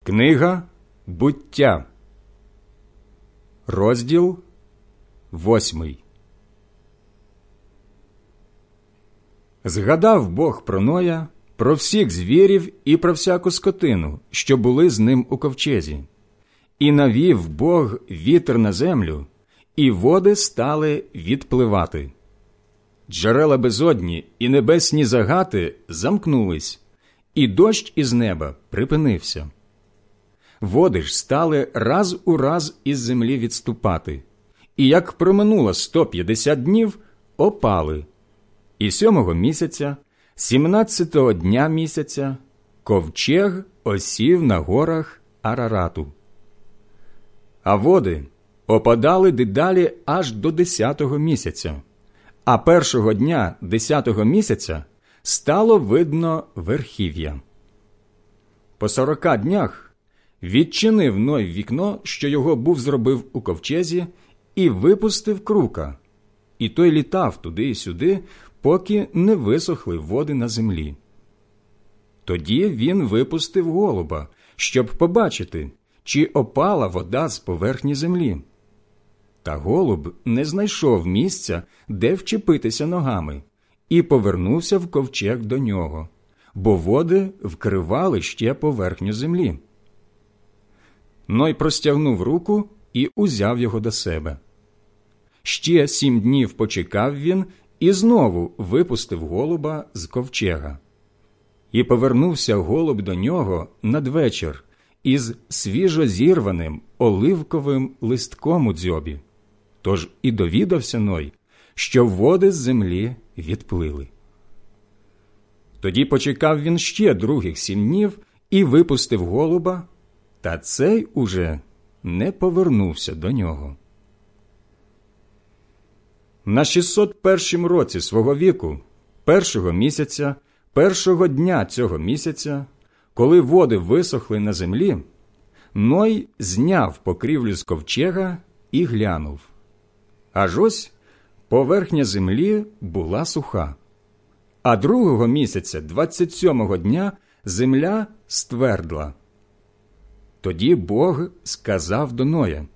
Книга Буття, розділ 8. Згадав Бог про Ноя, про всіх звірів і про всяку скотину, що були з ним у ковчезі. І навів Бог вітер на землю, і води стали відпливати. Джерела безодні і небесні загати замкнулись, і дощ із неба припинився. Води ж стали раз у раз із землі відступати, і як проминуло 150 днів, опали. І 7-го місяця, 17-го дня місяця, ковчег осів на горах Арарату. А води опадали дедалі аж до 10-го місяця, а першого дня 10-го місяця стало видно верхів'я. По 40 днях відчинив Ной вікно, що його був зробив у ковчезі, і випустив крука, і той літав туди і сюди, поки не висохли води на землі. Тоді він випустив голуба, щоб побачити, чи опала вода з поверхні землі. Та голуб не знайшов місця, де вчепитися ногами, і повернувся в ковчег до нього, бо води вкривали ще поверхню землі. Ной простягнув руку і узяв його до себе. Ще 7 днів почекав він і знову випустив голуба з ковчега. І повернувся голуб до нього надвечір із свіжозірваним оливковим листком у дзьобі. Тож і довідався Ной, що води з землі відплили. Тоді почекав він ще других 7 днів і випустив голуба, та цей уже не повернувся до нього. На 601 році свого віку, 1-го місяця, 1-го дня цього місяця, коли води висохли на землі, Ной зняв покрівлю з ковчега і глянув. Аж ось поверхня землі була суха. А 2-го місяця, 27-го дня, земля ствердла. Тоді Бог сказав до Ноя: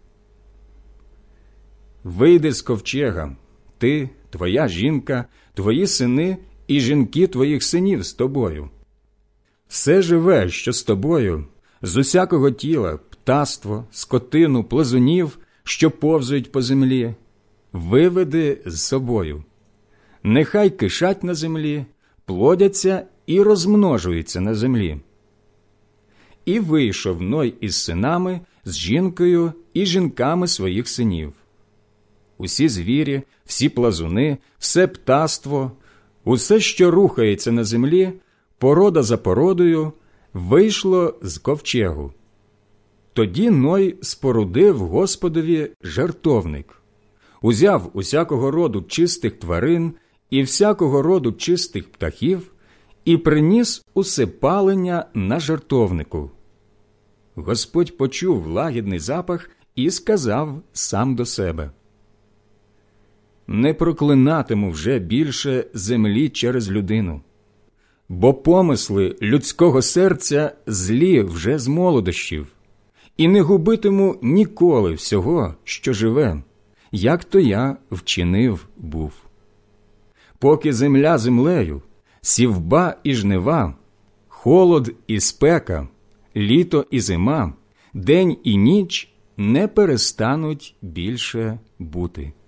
«Вийди з ковчега, ти, твоя жінка, твої сини і жінки твоїх синів з тобою. Все живе, що з тобою, з усякого тіла, птаство, скотину, плазунів, що повзають по землі, виведи з собою. Нехай кишать на землі, плодяться і розмножуються на землі». І вийшов Ной із синами, з жінкою і жінками своїх синів. Усі звірі, всі плазуни, все птаство, усе, що рухається на землі, порода за породою, вийшло з ковчегу. Тоді Ной спорудив Господові жертовник, узяв усякого роду чистих тварин і всякого роду чистих птахів і приніс усе палення на жертовнику. Господь почув лагідний запах і сказав сам до себе: «Не проклинатиму вже більше землі через людину, бо помисли людського серця злі вже з молодощів, і не губитиму ніколи всього, що живе, як то я вчинив був. Поки земля землею, сівба і жнива, холод і спека, літо і зима, день і ніч не перестануть більше бути».